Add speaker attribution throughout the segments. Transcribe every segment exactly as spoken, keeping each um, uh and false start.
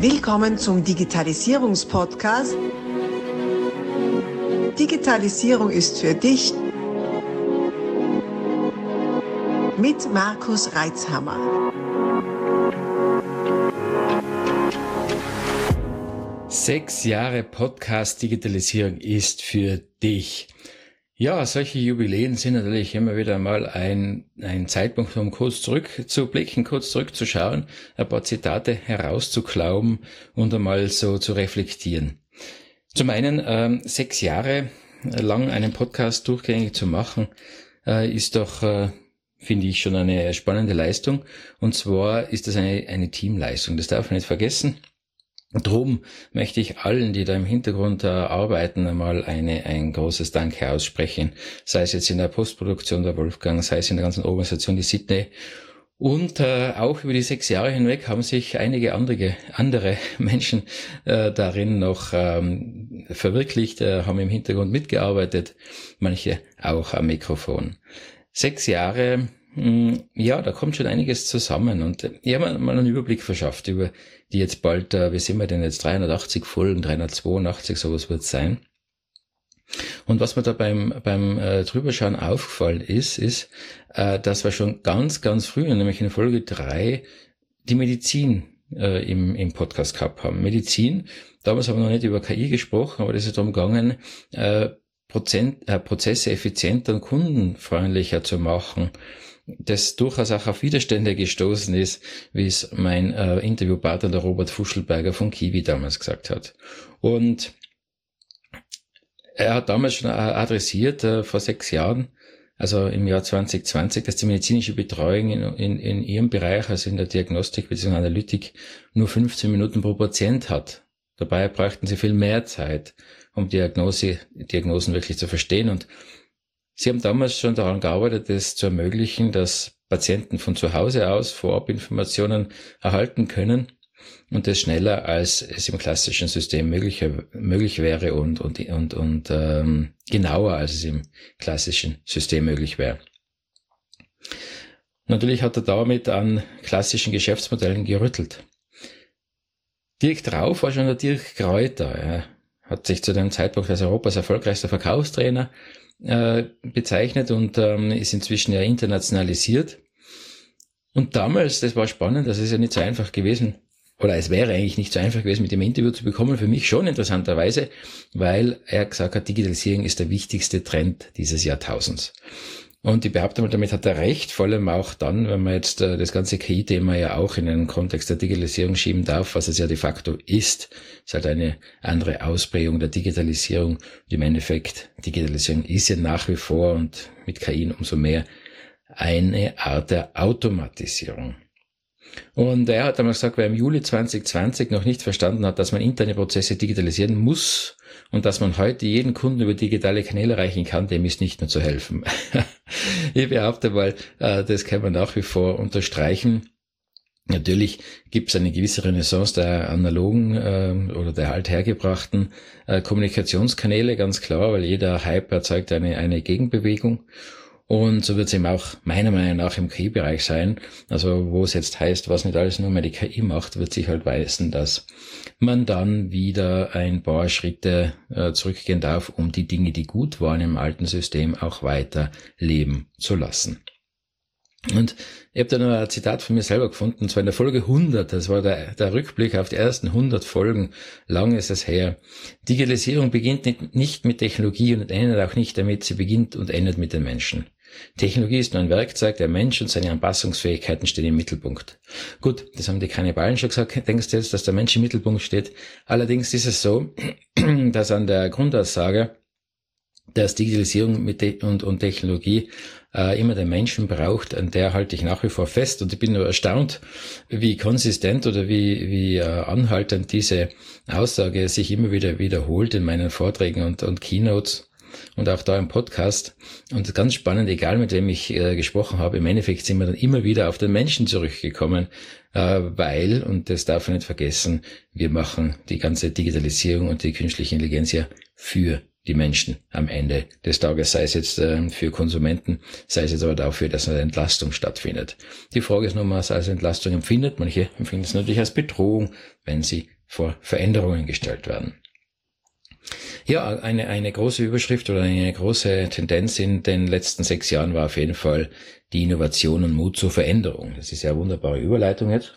Speaker 1: Willkommen zum Digitalisierungspodcast. Digitalisierung ist für dich mit Markus Reitzhammer.
Speaker 2: Sechs Jahre Podcast Digitalisierung ist für dich. Ja, solche Jubiläen sind natürlich immer wieder mal ein, ein Zeitpunkt, um kurz zurückzublicken, kurz zurückzuschauen, ein paar Zitate herauszuklauben und einmal so zu reflektieren. Zum einen, ähm, sechs Jahre lang einen Podcast durchgängig zu machen, äh, ist doch, äh, finde ich, schon eine spannende Leistung. Und zwar ist das eine, eine Teamleistung, das darf man nicht vergessen. Drum möchte ich allen, die da im Hintergrund äh, arbeiten, einmal eine, ein großes Danke aussprechen. Sei es jetzt in der Postproduktion der Wolfgang, sei es in der ganzen Organisation die Sydney. Und äh, auch über die sechs Jahre hinweg haben sich einige andere, andere Menschen äh, darin noch ähm, verwirklicht, äh, haben im Hintergrund mitgearbeitet, manche auch am Mikrofon. Sechs Jahre, mh, ja, da kommt schon einiges zusammen. Und ich habe mir mal einen Überblick verschafft über die jetzt bald, äh, wie sind wir denn jetzt, dreihundertachtzig Folgen, dreihundertzweiundachtzig, sowas wird es sein. Und was mir da beim beim äh, Drüberschauen aufgefallen ist, ist, äh, dass wir schon ganz, ganz früh, nämlich in Folge drei, die Medizin äh, im im Podcast gehabt haben. Medizin, damals haben wir noch nicht über K I gesprochen, aber das ist darum gegangen, äh, Prozent, äh, Prozesse effizienter und kundenfreundlicher zu machen, das durchaus auch auf Widerstände gestoßen ist, wie es mein äh, Interviewpartner, der Robert Fuschelberger von Kiwi, damals gesagt hat. Und er hat damals schon adressiert, äh, vor sechs Jahren, also im Jahr zwanzig zwanzig, dass die medizinische Betreuung in, in, in ihrem Bereich, also in der Diagnostik bzw. Analytik, nur fünfzehn Minuten pro Patient hat. Dabei bräuchten sie viel mehr Zeit, um Diagnose, Diagnosen wirklich zu verstehen. Und sie haben damals schon daran gearbeitet, es zu ermöglichen, dass Patienten von zu Hause aus Vorabinformationen erhalten können und das schneller, als es im klassischen System möglich, möglich wäre und, und, und, und ähm, genauer, als es im klassischen System möglich wäre. Natürlich hat er damit an klassischen Geschäftsmodellen gerüttelt. Direkt drauf war schon der Dirk Kräuter. Er hat sich zu dem Zeitpunkt als Europas erfolgreichster Verkaufstrainer äh, bezeichnet und ähm, ist inzwischen ja internationalisiert. Und damals, das war spannend, das ist ja nicht so einfach gewesen, oder es wäre eigentlich nicht so einfach gewesen, mit dem Interview zu bekommen, für mich schon interessanterweise, weil er gesagt hat, Digitalisierung ist der wichtigste Trend dieses Jahrtausends. Und ich behaupte mal, damit hat er recht, vor allem auch dann, wenn man jetzt äh, das ganze K I-Thema ja auch in den Kontext der Digitalisierung schieben darf, was es ja de facto ist. Es ist halt eine andere Ausprägung der Digitalisierung. Und im Endeffekt, Digitalisierung ist ja nach wie vor und mit K I umso mehr eine Art der Automatisierung. Und er hat einmal gesagt, wer im Juli zwanzig zwanzig noch nicht verstanden hat, dass man interne Prozesse digitalisieren muss und dass man heute jeden Kunden über digitale Kanäle erreichen kann, dem ist nicht mehr zu helfen. Ich behaupte mal, das kann man nach wie vor unterstreichen. Natürlich gibt es eine gewisse Renaissance der analogen äh, oder der althergebrachten äh, Kommunikationskanäle, ganz klar, weil jeder Hype erzeugt eine, eine Gegenbewegung. Und so wird es eben auch meiner Meinung nach im K I-Bereich sein. Also wo es jetzt heißt, was nicht alles nur mehr die K I macht, wird sich halt weisen, dass man dann wieder ein paar Schritte äh, zurückgehen darf, um die Dinge, die gut waren im alten System, auch weiter leben zu lassen. Und ich habe da noch ein Zitat von mir selber gefunden, und zwar in der Folge hundert, das war der, der Rückblick auf die ersten hundert Folgen, lang ist es her. Digitalisierung beginnt nicht, nicht mit Technologie und endet auch nicht damit, sie beginnt und endet mit den Menschen. Technologie ist nur ein Werkzeug, der Mensch und seine Anpassungsfähigkeiten stehen im Mittelpunkt. Gut, das haben die Kannibalen schon gesagt, denkst du jetzt, dass der Mensch im Mittelpunkt steht? Allerdings ist es so, dass an der Grundaussage, dass Digitalisierung mit Te- und, und Technologie äh, immer den Menschen braucht, an der halte ich nach wie vor fest. Und ich bin nur erstaunt, wie konsistent oder wie, wie äh, anhaltend diese Aussage sich immer wieder wiederholt in meinen Vorträgen und, und Keynotes und auch da im Podcast. Und ganz spannend, egal mit wem ich äh, gesprochen habe, im Endeffekt sind wir dann immer wieder auf den Menschen zurückgekommen, äh, weil, und das darf man nicht vergessen, wir machen die ganze Digitalisierung und die künstliche Intelligenz ja für die Menschen am Ende des Tages, sei es jetzt äh, für Konsumenten, sei es jetzt aber dafür, dass eine Entlastung stattfindet. Die Frage ist nur, was als Entlastung empfindet. Manche empfinden es natürlich als Bedrohung, wenn sie vor Veränderungen gestellt werden. Ja, eine, eine große Überschrift oder eine große Tendenz in den letzten sechs Jahren war auf jeden Fall die Innovation und Mut zur Veränderung. Das ist ja eine wunderbare Überleitung jetzt.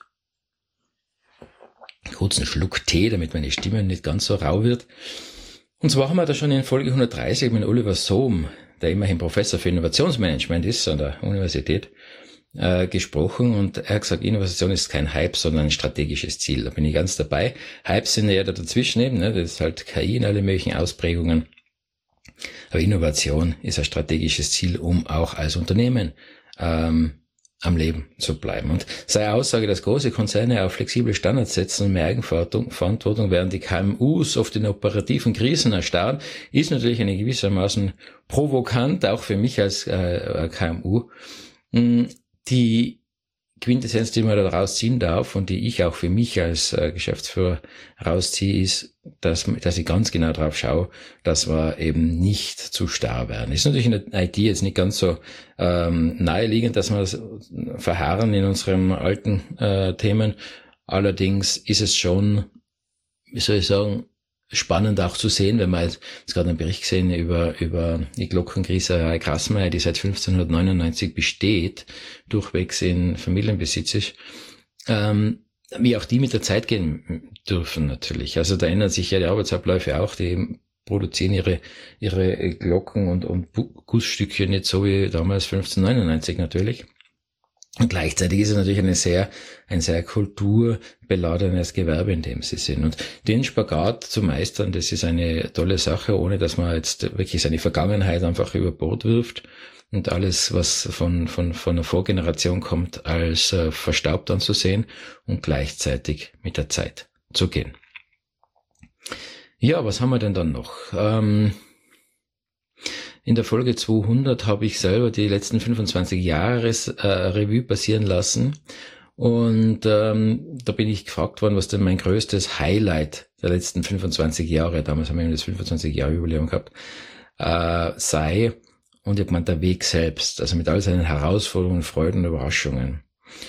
Speaker 2: Kurz einen Schluck Tee, damit meine Stimme nicht ganz so rau wird. Und zwar haben wir da schon in Folge hundertdreißig mit Oliver Sohm, der immerhin Professor für Innovationsmanagement ist an der Universität, äh, gesprochen, und er hat gesagt, Innovation ist kein Hype, sondern ein strategisches Ziel. Da bin ich ganz dabei. Hypes sind ja da dazwischen eben, ne? Das ist halt K I in alle möglichen Ausprägungen. Aber Innovation ist ein strategisches Ziel, um auch als Unternehmen ähm, am Leben zu bleiben. Und seine Aussage, dass große Konzerne auf flexible Standards setzen und mehr Eigenverantwortung, während die K M Us oft in operativen Krisen erstarren, ist natürlich eine gewissermaßen provokant, auch für mich als äh, K M U. Die Quintessenz, die man da rausziehen darf und die ich auch für mich als äh, Geschäftsführer rausziehe, ist, dass, dass ich ganz genau drauf schaue, dass wir eben nicht zu starr werden. Ist natürlich in der I T jetzt nicht ganz so ähm, naheliegend, dass wir das verharren in unseren alten äh, Themen. Allerdings ist es schon, wie soll ich sagen, spannend auch zu sehen, wenn wir jetzt, jetzt gerade einen Bericht gesehen über, über die Glockengrießerei Grassmeier, die seit fünfzehnhundertneunundneunzig besteht, durchwegs in Familienbesitz ist, ähm, wie auch die mit der Zeit gehen dürfen natürlich. Also da ändern sich ja die Arbeitsabläufe auch, die produzieren ihre, ihre Glocken und, und Gussstückchen nicht so wie damals fünfzehnhundertneunundneunzig natürlich. Und gleichzeitig ist es natürlich eine sehr, ein sehr kulturbeladenes Gewerbe, in dem sie sind. Und den Spagat zu meistern, das ist eine tolle Sache, ohne dass man jetzt wirklich seine Vergangenheit einfach über Bord wirft und alles, was von, von, von der Vorgeneration kommt, als äh, verstaubt anzusehen und gleichzeitig mit der Zeit zu gehen. Ja, was haben wir denn dann noch? Ähm, In der Folge zweihundert habe ich selber die letzten fünfundzwanzig Jahres äh, Revue passieren lassen, und ähm, da bin ich gefragt worden, was denn mein größtes Highlight der letzten fünfundzwanzig Jahre, damals haben wir das fünfundzwanzig Jahre Jubiläum gehabt, äh, sei, und ich habe gemeint, der Weg selbst, also mit all seinen Herausforderungen, Freuden und Überraschungen.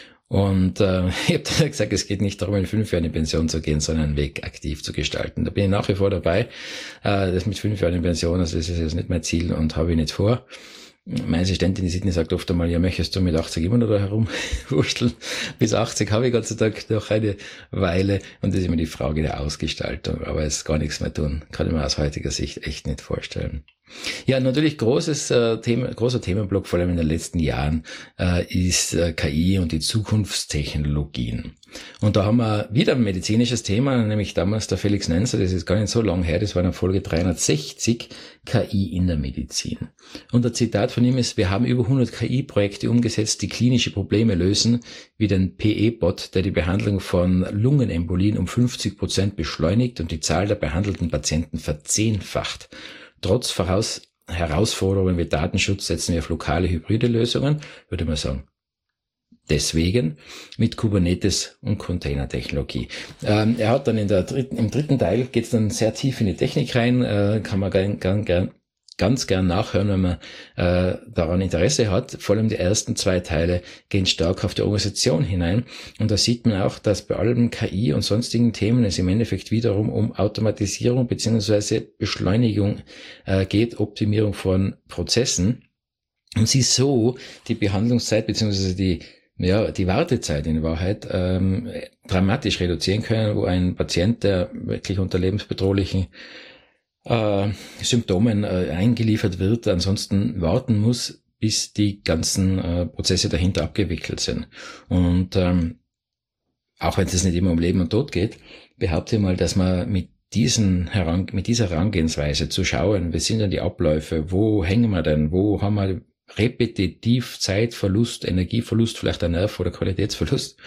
Speaker 2: Und äh, ich habe dann gesagt, es geht nicht darum, in fünf Jahren in Pension zu gehen, sondern einen Weg aktiv zu gestalten. Da bin ich nach wie vor dabei. Äh, das mit fünf Jahren in Pension, also das ist jetzt nicht mein Ziel und habe ich nicht vor. Meine Assistentin, die Sydney, sagt oft einmal, ja, möchtest du mit achtzig immer noch da herumwurschteln? Bis achtzig habe ich Gott sei Dank noch eine Weile, und das ist immer die Frage der Ausgestaltung. Aber es ist gar nichts mehr tun. Kann ich mir aus heutiger Sicht echt nicht vorstellen. Ja, natürlich großes äh, Thema, großer Themenblock, vor allem in den letzten Jahren, äh, ist äh, K I und die Zukunftstechnologien. Und da haben wir wieder ein medizinisches Thema, nämlich damals der Felix Nenzer, das ist gar nicht so lang her, das war in Folge dreihundertsechzig, K I in der Medizin. Und der Zitat von ihm ist: Wir haben über hundert K I-Projekte umgesetzt, die klinische Probleme lösen, wie den P E-Bot, der die Behandlung von Lungenembolien um fünfzig Prozent beschleunigt und die Zahl der behandelten Patienten verzehnfacht. Trotz Voraus- Herausforderungen wie Datenschutz setzen wir auf lokale hybride Lösungen, würde man sagen. Deswegen mit Kubernetes und Containertechnologie. Ähm, er hat dann in der dritten, im dritten Teil geht es dann sehr tief in die Technik rein, äh, kann man gern, gern, gern, ganz gern nachhören, wenn man äh, daran Interesse hat. Vor allem die ersten zwei Teile gehen stark auf die Organisation hinein. Und da sieht man auch, dass bei allem K I und sonstigen Themen es im Endeffekt wiederum um Automatisierung bzw. Beschleunigung äh, geht, Optimierung von Prozessen. Und sie so die Behandlungszeit bzw. die ja, die Wartezeit in Wahrheit ähm, dramatisch reduzieren können, wo ein Patient, der wirklich unter lebensbedrohlichen äh, Symptomen äh, eingeliefert wird, ansonsten warten muss, bis die ganzen äh, Prozesse dahinter abgewickelt sind. Und ähm, auch wenn es nicht immer um Leben und Tod geht, behaupte ich mal, dass man mit diesen Heran mit dieser Herangehensweise zu schauen, wie sind denn die Abläufe, wo hängen wir denn, wo haben wir repetitiv Zeitverlust, Energieverlust, vielleicht ein Nerv- oder Qualitätsverlust,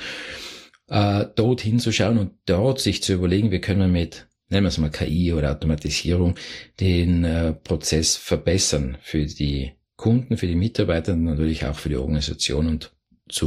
Speaker 2: äh, dort hinzuschauen und dort sich zu überlegen, wie können wir mit, nennen wir es mal K I oder Automatisierung, den äh, Prozess verbessern für die Kunden, für die Mitarbeiter und natürlich auch für die Organisation und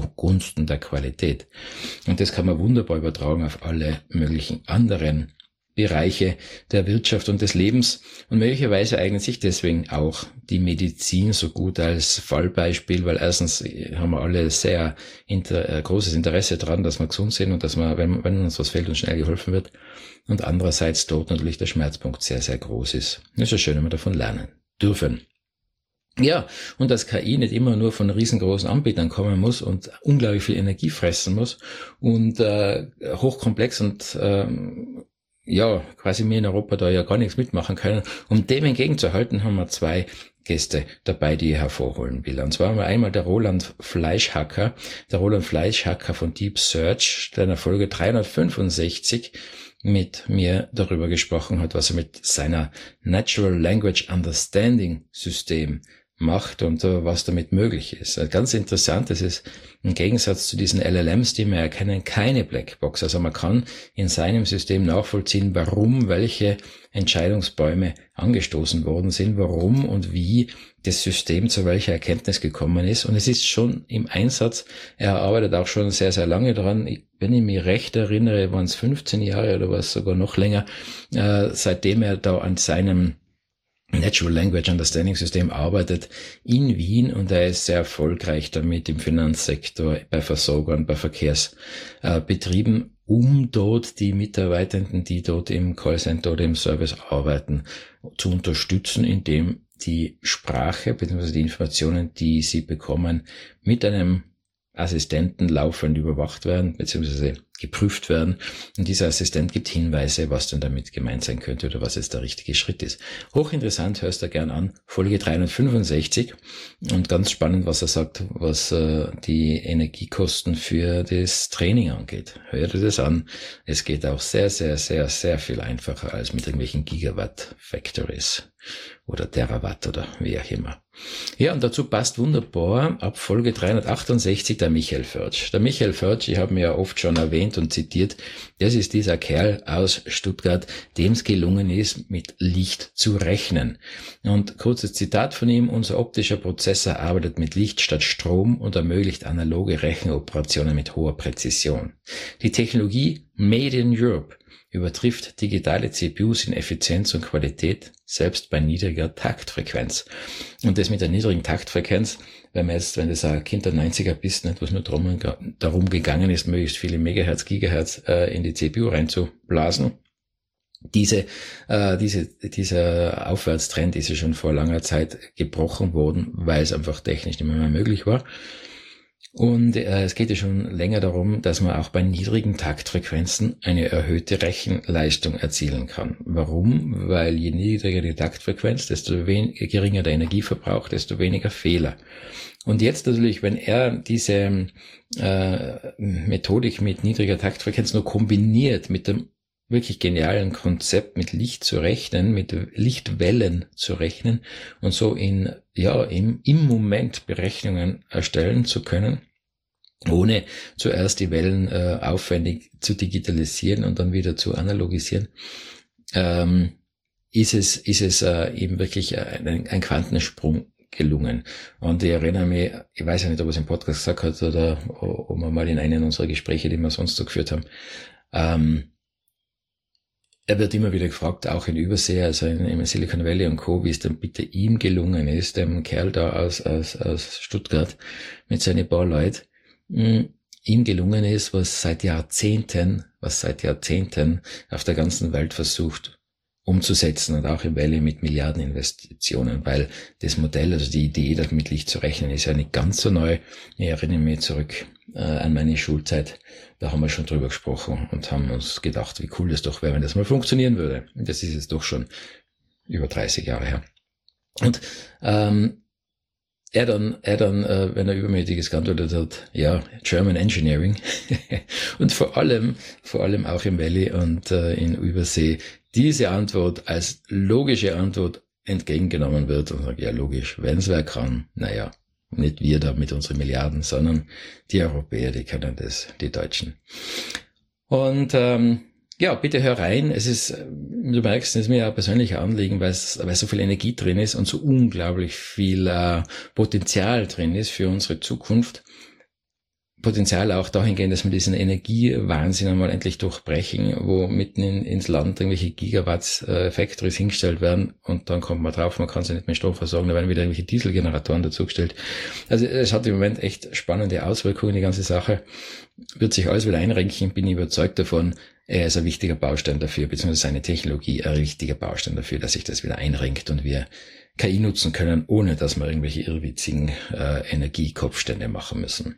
Speaker 2: zugunsten der Qualität. Und das kann man wunderbar übertragen auf alle möglichen anderen Bereiche der Wirtschaft und des Lebens. Und möglicherweise eignet sich deswegen auch die Medizin so gut als Fallbeispiel, weil erstens haben wir alle sehr inter, äh, großes Interesse daran, dass wir gesund sind und dass wir, wenn, wenn uns was fehlt, uns schnell geholfen wird. Und andererseits dort natürlich der Schmerzpunkt sehr, sehr groß ist. Das ist ja schön, wenn wir davon lernen dürfen. Ja, und dass K I nicht immer nur von riesengroßen Anbietern kommen muss und unglaublich viel Energie fressen muss und äh, hochkomplex und ähm, ja, quasi wir in Europa da ja gar nichts mitmachen können. Um dem entgegenzuhalten, haben wir zwei Gäste dabei, die ich hervorholen will. Und zwar haben wir einmal der Roland Fleischhacker, der Roland Fleischhacker von Deep Search, der in der Folge dreihundertfünfundsechzig mit mir darüber gesprochen hat, was er mit seiner Natural Language Understanding System macht und uh, was damit möglich ist. Ganz interessant, es ist im Gegensatz zu diesen L L Ms, die wir erkennen, keine Blackbox. Also man kann in seinem System nachvollziehen, warum welche Entscheidungsbäume angestoßen worden sind, warum und wie das System zu welcher Erkenntnis gekommen ist. Und es ist schon im Einsatz. Er arbeitet auch schon sehr, sehr lange daran. Wenn ich mich recht erinnere, waren es fünfzehn Jahre oder was sogar noch länger, äh, seitdem er da an seinem Natural Language Understanding System arbeitet in Wien, und er ist sehr erfolgreich damit im Finanzsektor, bei Versorgern, bei Verkehrsbetrieben, um dort die Mitarbeitenden, die dort im Callcenter oder im Service arbeiten, zu unterstützen, indem die Sprache bzw. die Informationen, die sie bekommen, mit einem Assistenten laufend überwacht werden bzw. geprüft werden, und dieser Assistent gibt Hinweise, was denn damit gemeint sein könnte oder was jetzt der richtige Schritt ist. Hochinteressant, hörst du gern an, Folge dreihundertfünfundsechzig, und ganz spannend, was er sagt, was äh, die Energiekosten für das Training angeht. Hör dir das an, es geht auch sehr, sehr, sehr, sehr viel einfacher als mit irgendwelchen Gigawatt-Factories oder Terawatt oder wie auch immer. Ja, und dazu passt wunderbar ab Folge dreihundertachtundsechzig der Michael Förtsch. Der Michael Förtsch, ich habe ihn ja oft schon erwähnt und zitiert, das ist dieser Kerl aus Stuttgart, dem es gelungen ist, mit Licht zu rechnen. Und kurzes Zitat von ihm: Unser optischer Prozessor arbeitet mit Licht statt Strom und ermöglicht analoge Rechenoperationen mit hoher Präzision. Die Technologie Made in Europe übertrifft digitale C P Us in Effizienz und Qualität, selbst bei niedriger Taktfrequenz. Und das mit der niedrigen Taktfrequenz, wenn man jetzt, wenn das ein Kind der neunziger bist, nicht, was nur darum, darum gegangen ist, möglichst viele Megahertz, Gigahertz äh, in die C P U reinzublasen. Diese, äh, diese, dieser Aufwärtstrend ist ja schon vor langer Zeit gebrochen worden, weil es einfach technisch nicht mehr, mehr möglich war. Und äh, es geht ja schon länger darum, dass man auch bei niedrigen Taktfrequenzen eine erhöhte Rechenleistung erzielen kann. Warum? Weil je niedriger die Taktfrequenz, desto wen- geringer der Energieverbrauch, desto weniger Fehler. Und jetzt natürlich, wenn er diese äh, Methodik mit niedriger Taktfrequenz nur kombiniert mit dem wirklich genialen Konzept, mit Licht zu rechnen, mit Lichtwellen zu rechnen und so in, ja, im, im Moment Berechnungen erstellen zu können, ohne zuerst die Wellen äh, aufwendig zu digitalisieren und dann wieder zu analogisieren, ähm, ist es, ist es äh, eben wirklich ein, ein Quantensprung gelungen. Und ich erinnere mich, ich weiß ja nicht, ob er es im Podcast gesagt hat oder ob wir mal in einem unserer Gespräche, die wir sonst so geführt haben, ähm, er wird immer wieder gefragt, auch in Übersee, also in, in Silicon Valley und Co., wie es denn bitte ihm gelungen ist, dem Kerl da aus, aus, aus Stuttgart mit seinen paar Leuten, mh, ihm gelungen ist, was seit Jahrzehnten, was seit Jahrzehnten auf der ganzen Welt versucht umzusetzen, und auch im Valley mit Milliardeninvestitionen, weil das Modell, also die Idee, das mit Licht zu rechnen, ist ja nicht ganz so neu. Ich erinnere mich zurück äh, an meine Schulzeit, da haben wir schon drüber gesprochen und haben uns gedacht, wie cool das doch wäre, wenn das mal funktionieren würde. Das ist jetzt doch schon über dreißig Jahre her. Und ähm, er dann, er dann, äh, wenn er Übermütiges geantwortet hat, ja, German Engineering und vor allem, vor allem auch im Valley und äh, in Übersee diese Antwort als logische Antwort entgegengenommen wird und sagt, ja logisch, wenn es wer kann, naja, nicht wir da mit unseren Milliarden, sondern die Europäer, die können das, die Deutschen. Und ähm, ja, bitte hör rein. Es ist, du merkst, es ist mir ja persönlich ein Anliegen, weil es, weil so viel Energie drin ist und so unglaublich viel äh, Potenzial drin ist für unsere Zukunft. Potenzial auch dahingehend, dass wir diesen Energiewahnsinn einmal endlich durchbrechen, wo mitten in, ins Land irgendwelche Gigawatts äh, Factories hingestellt werden und dann kommt man drauf, man kann sie nicht mehr Strom versorgen, da werden wieder irgendwelche Dieselgeneratoren dazugestellt. Also es hat im Moment echt spannende Auswirkungen, die ganze Sache. Wird sich alles wieder einrenken, bin ich überzeugt davon, er ist ein wichtiger Baustein dafür, beziehungsweise seine Technologie ein wichtiger Baustein dafür, dass sich das wieder einrenkt und wir K I nutzen können, ohne dass wir irgendwelche irrwitzigen äh, Energiekopfstände machen müssen.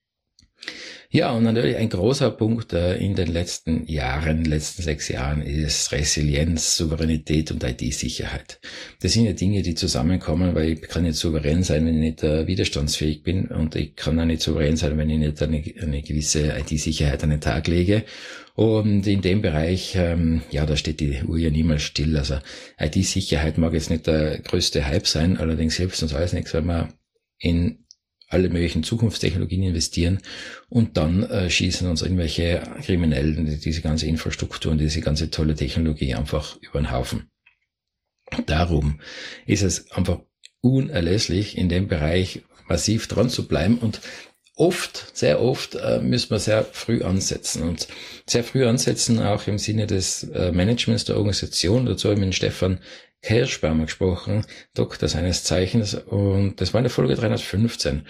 Speaker 2: Ja, und natürlich ein großer Punkt äh, in den letzten Jahren, letzten sechs Jahren ist Resilienz, Souveränität und I T-Sicherheit. Das sind ja Dinge, die zusammenkommen, weil ich kann nicht souverän sein, wenn ich nicht äh, widerstandsfähig bin, und ich kann auch nicht souverän sein, wenn ich nicht eine, eine gewisse I T-Sicherheit an den Tag lege. Und in dem Bereich, ähm, ja, da steht die Uhr ja niemals still. Also I T-Sicherheit mag jetzt nicht der größte Hype sein, allerdings hilft uns alles nichts, wenn wir in alle möglichen Zukunftstechnologien investieren und dann äh, schießen uns irgendwelche Kriminellen die, diese ganze Infrastruktur und diese ganze tolle Technologie einfach über den Haufen. Darum ist es einfach unerlässlich, in dem Bereich massiv dran zu bleiben, und oft, sehr oft äh, müssen wir sehr früh ansetzen und sehr früh ansetzen, auch im Sinne des äh, Managements der Organisation. Dazu habe ich mit Stefan Kerschbaumer gesprochen, Doktor seines Zeichens, und das war in der Folge dreihundertfünfzehn.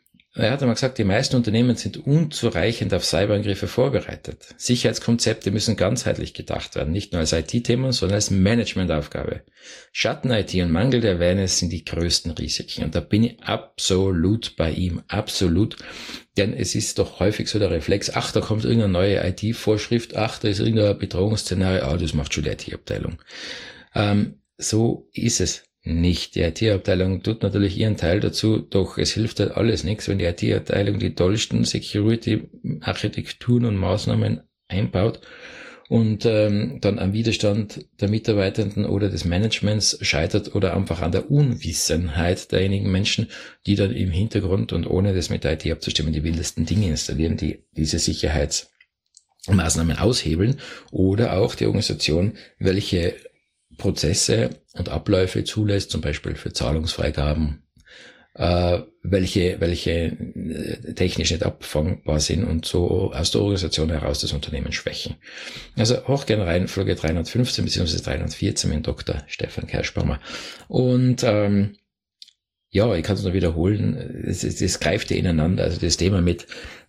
Speaker 2: Er hat einmal gesagt, die meisten Unternehmen sind unzureichend auf Cyberangriffe vorbereitet. Sicherheitskonzepte müssen ganzheitlich gedacht werden, nicht nur als I T-Thema, sondern als Managementaufgabe. Schatten-I T und Mangel der Awareness sind die größten Risiken, und da bin ich absolut bei ihm, absolut. Denn es ist doch häufig so der Reflex, ach, da kommt irgendeine neue I T-Vorschrift, ach, da ist irgendein Bedrohungsszenario, ah, das macht schon die I T-Abteilung. Ähm, So ist es nicht. Die I T-Abteilung tut natürlich ihren Teil dazu, doch es hilft halt alles nichts, wenn die I T-Abteilung die tollsten Security-Architekturen und Maßnahmen einbaut und ähm, dann am Widerstand der Mitarbeitenden oder des Managements scheitert oder einfach an der Unwissenheit derjenigen Menschen, die dann im Hintergrund und ohne das mit der I T abzustimmen die wildesten Dinge installieren, die diese Sicherheitsmaßnahmen aushebeln, oder auch die Organisation, welche Prozesse und Abläufe zulässt, zum Beispiel für Zahlungsfreigaben, äh, welche welche technisch nicht abfangbar sind und so aus der Organisation heraus das Unternehmen schwächen. Also hoch gerne rein, Folge dreihundertfünfzehn bzw. dreihundertvierzehn mit Doktor Stefan Kerschbaumer. Und ähm, ja, ich kann es nur wiederholen, es, es, es greift ja ineinander. Also das Thema mit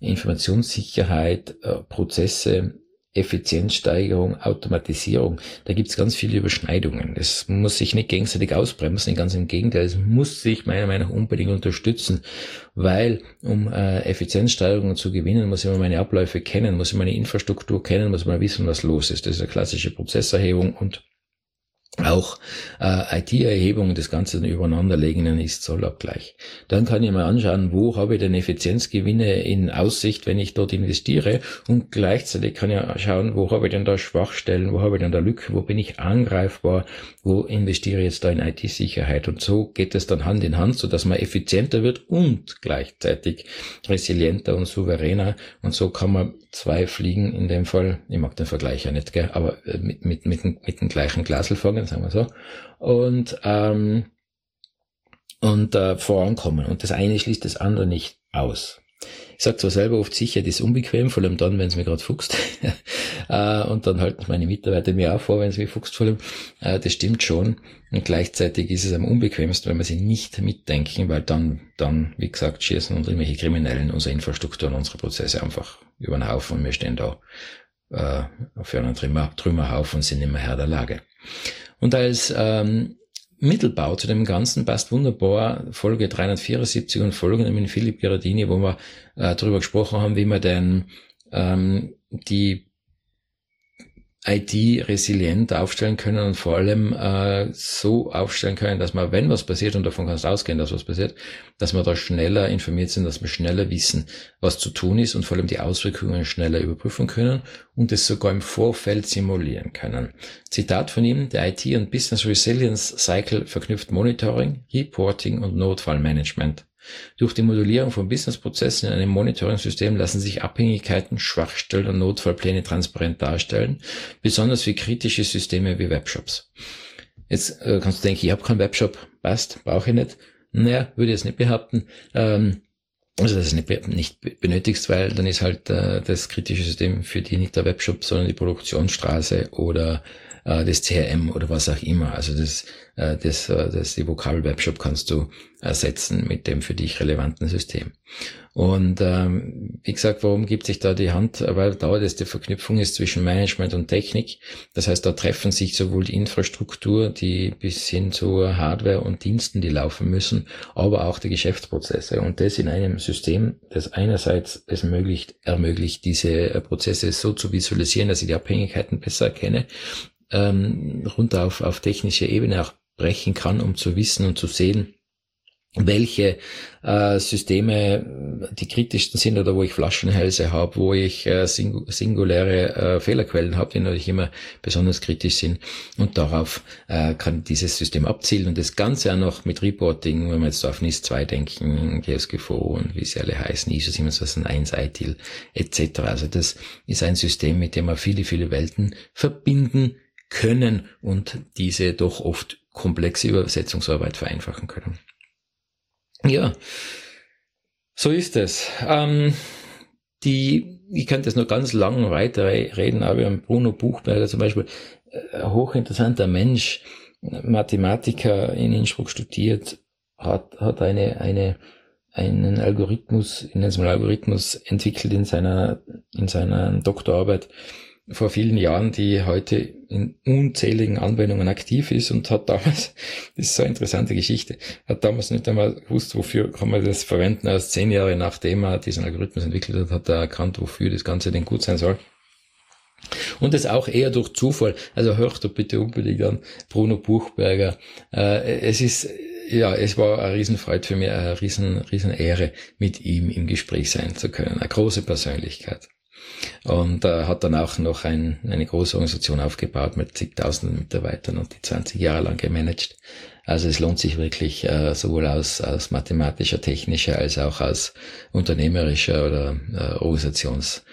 Speaker 2: Informationssicherheit, äh, Prozesse, Effizienzsteigerung, Automatisierung, da gibt's ganz viele Überschneidungen. Das muss sich nicht gegenseitig ausbremsen, ganz im Gegenteil, es muss sich meiner Meinung nach unbedingt unterstützen, weil um äh, Effizienzsteigerungen zu gewinnen, muss ich mal meine Abläufe kennen, muss ich meine Infrastruktur kennen, muss man wissen, was los ist. Das ist eine klassische Prozesserhebung und auch äh, I T-Erhebung, das Ganze dann übereinanderlegen in einen Ist-Soll-Abgleich. Dann kann ich mal anschauen, wo habe ich denn Effizienzgewinne in Aussicht, wenn ich dort investiere, und gleichzeitig kann ich schauen, wo habe ich denn da Schwachstellen, wo habe ich denn da Lücken, wo bin ich angreifbar, wo investiere ich jetzt da in I T-Sicherheit, und so geht es dann Hand in Hand, so dass man effizienter wird und gleichzeitig resilienter und souveräner, und so kann man zwei Fliegen in dem Fall, ich mag den Vergleich ja nicht, gell, aber mit, mit, mit, mit dem gleichen Glasl fangen, sagen wir so, und, ähm, und äh, vorankommen. Und das eine schließt das andere nicht aus. Ich sage zwar selber oft, Sicherheit ist unbequem, vor allem dann, wenn es mir gerade fuchst. äh, und dann halten meine Mitarbeiter mir auch vor, wenn es mir fuchst, vor allem. Äh, das stimmt schon. Und gleichzeitig ist es am unbequemsten, wenn wir sie nicht mitdenken, weil dann, dann, wie gesagt, schießen und irgendwelche Kriminellen unsere Infrastruktur und unsere Prozesse einfach über den Haufen, und wir stehen da äh, auf einem Trümmer, Trümmerhaufen und sind nicht mehr Herr der Lage. Und als ähm, Mittelbau zu dem Ganzen passt wunderbar Folge dreihundertvierundsiebzig und Folgen mit Philipp Gherardini, wo wir äh, darüber gesprochen haben, wie wir denn ähm, die I T resilient aufstellen können und vor allem äh, so aufstellen können, dass man, wenn was passiert, und davon kannst du ausgehen, dass was passiert, dass wir da schneller informiert sind, dass wir schneller wissen, was zu tun ist, und vor allem die Auswirkungen schneller überprüfen können und es sogar im Vorfeld simulieren können. Zitat von ihm: Der I T und Business Resilience Cycle verknüpft Monitoring, Reporting und Notfallmanagement. Durch die Modellierung von Businessprozessen in einem Monitoring-System lassen sich Abhängigkeiten, Schwachstellen und Notfallpläne transparent darstellen, besonders für kritische Systeme wie Webshops. Jetzt äh, kannst du denken, ich habe keinen Webshop, passt, brauche ich nicht. Naja, würde ich jetzt nicht behaupten. Ähm, Also das nicht, nicht benötigst, weil dann ist halt äh, das kritische System für die nicht der Webshop, sondern die Produktionsstraße oder äh, das C R M oder was auch immer. Also das, äh, das, äh, das die Vokabel Webshop kannst du ersetzen mit dem für dich relevanten System. Und ähm, wie gesagt, warum gibt sich da die Hand? Weil da das die Verknüpfung ist zwischen Management und Technik. Das heißt, da treffen sich sowohl die Infrastruktur, die bis hin zu Hardware und Diensten, die laufen müssen, aber auch die Geschäftsprozesse. Und das in einem System, das einerseits es ermöglicht, ermöglicht, diese Prozesse so zu visualisieren, dass ich die Abhängigkeiten besser erkenne, ähm, runter auf, auf technische Ebene auch brechen kann, um zu wissen und zu sehen, welche äh, Systeme die kritischsten sind oder wo ich Flaschenhälse habe, wo ich äh, sing- singuläre äh, Fehlerquellen habe, die natürlich immer besonders kritisch sind. Und darauf äh, kann dieses System abzielen und das Ganze auch noch mit Reporting, wenn wir jetzt auf N I S zwei denken, G S G V und wie sie alle heißen, I S O sieben zwei eins, I T I L et cetera. Also das ist ein System, mit dem wir viele, viele Welten verbinden können und diese doch oft komplexe Übersetzungsarbeit vereinfachen können. Ja, so ist es. Ähm, die, ich könnte jetzt noch ganz lang weiter reden, aber Bruno Buchberger zum Beispiel, ein hochinteressanter Mensch, Mathematiker in Innsbruck studiert, hat, hat eine, eine, einen Algorithmus, in einem Algorithmus entwickelt in seiner, in seiner Doktorarbeit vor vielen Jahren, die heute in unzähligen Anwendungen aktiv ist und hat damals, das ist so eine interessante Geschichte, hat damals nicht einmal gewusst, wofür kann man das verwenden. Erst zehn Jahre nachdem er diesen Algorithmus entwickelt hat, hat er erkannt, wofür das Ganze denn gut sein soll. Und das auch eher durch Zufall. Also hört doch bitte unbedingt an Bruno Buchberger. Äh, es ist, ja, es war eine Riesenfreude für mich, eine riesen, riesen Ehre, mit ihm im Gespräch sein zu können. Eine große Persönlichkeit. Und äh, hat dann auch noch ein, eine große Organisation aufgebaut mit zigtausenden Mitarbeitern und die zwanzig Jahre lang gemanagt. Also es lohnt sich wirklich äh, sowohl aus, aus mathematischer, technischer als auch aus unternehmerischer oder äh, Organisationssicht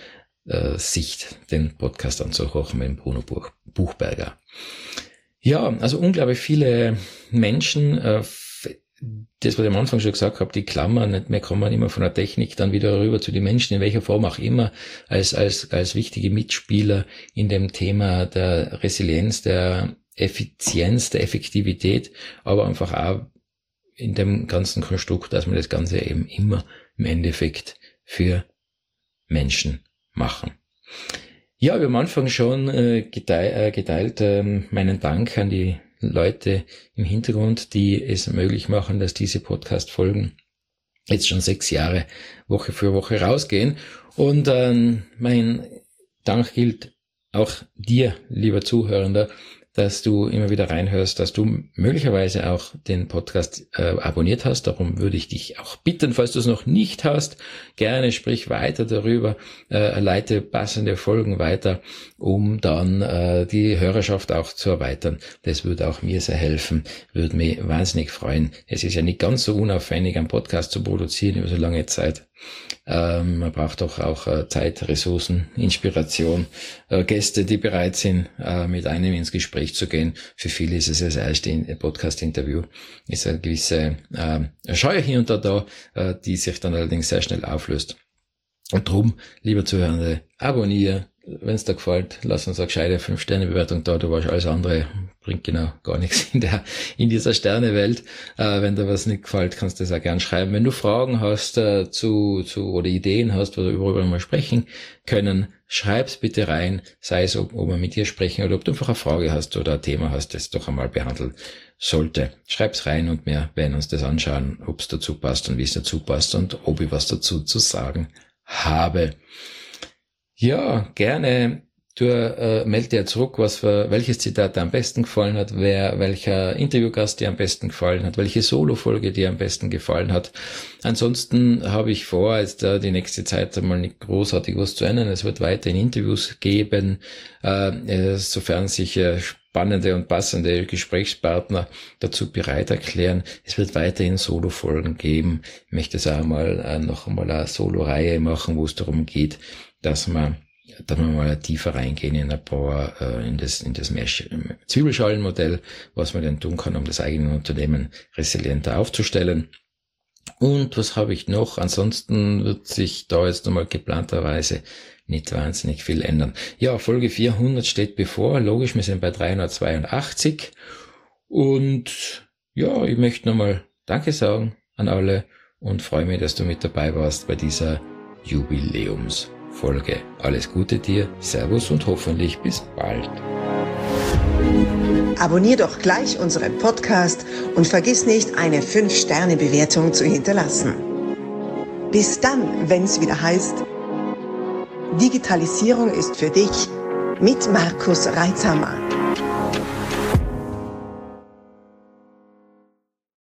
Speaker 2: äh, den Podcast anzuhören mit dem Bruno Buch, Buchberger. Ja, also unglaublich viele Menschen, äh, das, was ich am Anfang schon gesagt habe, die Klammern, nicht mehr kommen immer von der Technik dann wieder rüber zu den Menschen, in welcher Form auch immer, als, als, als wichtige Mitspieler in dem Thema der Resilienz, der Effizienz, der Effektivität, aber einfach auch in dem ganzen Konstrukt, dass wir das Ganze eben immer im Endeffekt für Menschen machen. Ja, wir haben am Anfang schon äh, geteilt, äh, geteilt äh, meinen Dank an die Leute im Hintergrund, die es möglich machen, dass diese Podcast-Folgen jetzt schon sechs Jahre Woche für Woche rausgehen. Und ähm, mein Dank gilt auch dir, lieber Zuhörender, dass du immer wieder reinhörst, dass du möglicherweise auch den Podcast äh, abonniert hast. Darum würde ich dich auch bitten, falls du es noch nicht hast, gerne sprich weiter darüber, äh, leite passende Folgen weiter, um dann äh, die Hörerschaft auch zu erweitern. Das würde auch mir sehr helfen, würde mich wahnsinnig freuen. Es ist ja nicht ganz so unaufwendig, einen Podcast zu produzieren über so lange Zeit. Ähm, man braucht doch auch äh, Zeit, Ressourcen, Inspiration, äh, Gäste, die bereit sind, äh, mit einem ins Gespräch zu gehen. Für viele ist es das erste Podcast-Interview. Ist eine gewisse äh, Scheu hier und da, da äh, die sich dann allerdings sehr schnell auflöst. Und drum, lieber Zuhörende, abonniere. Wenn es dir gefällt, lass uns eine gescheite fünf Sterne Bewertung da. Du weißt, alles andere bringt genau gar nichts in der in dieser Sternewelt. Äh, wenn dir was nicht gefällt, kannst du das auch gern schreiben. Wenn du Fragen hast äh, zu zu oder Ideen hast, worüber wir mal sprechen können, schreib's bitte rein. Sei es, ob, ob wir mit dir sprechen oder ob du einfach eine Frage hast oder ein Thema hast, das doch einmal behandelt sollte. Schreib's rein und wir werden uns das anschauen, ob es dazu passt und wie es dazu passt und ob ich was dazu zu sagen habe. Ja, gerne. Du äh, meld dir zurück, was für, welches Zitat dir am besten gefallen hat, wer, welcher Interviewgast dir am besten gefallen hat, welche Solo-Folge dir am besten gefallen hat. Ansonsten habe ich vor, jetzt äh, die nächste Zeit einmal nicht großartig was zu ändern. Es wird weiterhin Interviews geben, äh, sofern sich äh, spannende und passende Gesprächspartner dazu bereit erklären. Es wird weiterhin Solo-Folgen geben. Ich möchte es auch mal äh, noch einmal eine Solo-Reihe machen, wo es darum geht, dass man dass wir mal tiefer reingehen in ein paar, äh, in das, in das Zwiebelschalenmodell, was man denn tun kann, um das eigene Unternehmen resilienter aufzustellen. Und was habe ich noch? Ansonsten wird sich da jetzt nochmal geplanterweise nicht wahnsinnig viel ändern. Ja, Folge vierhundert steht bevor. Logisch, wir sind bei dreihundertzweiundachtzig. Und ja, ich möchte nochmal Danke sagen an alle und freue mich, dass du mit dabei warst bei dieser Jubiläumsfolge. Alles Gute dir, Servus und hoffentlich bis bald.
Speaker 1: Abonnier doch gleich unseren Podcast und vergiss nicht, eine fünf Sterne Bewertung zu hinterlassen. Bis dann, wenn es wieder heißt, Digitalisierung ist für dich mit Markus Reitzhammer.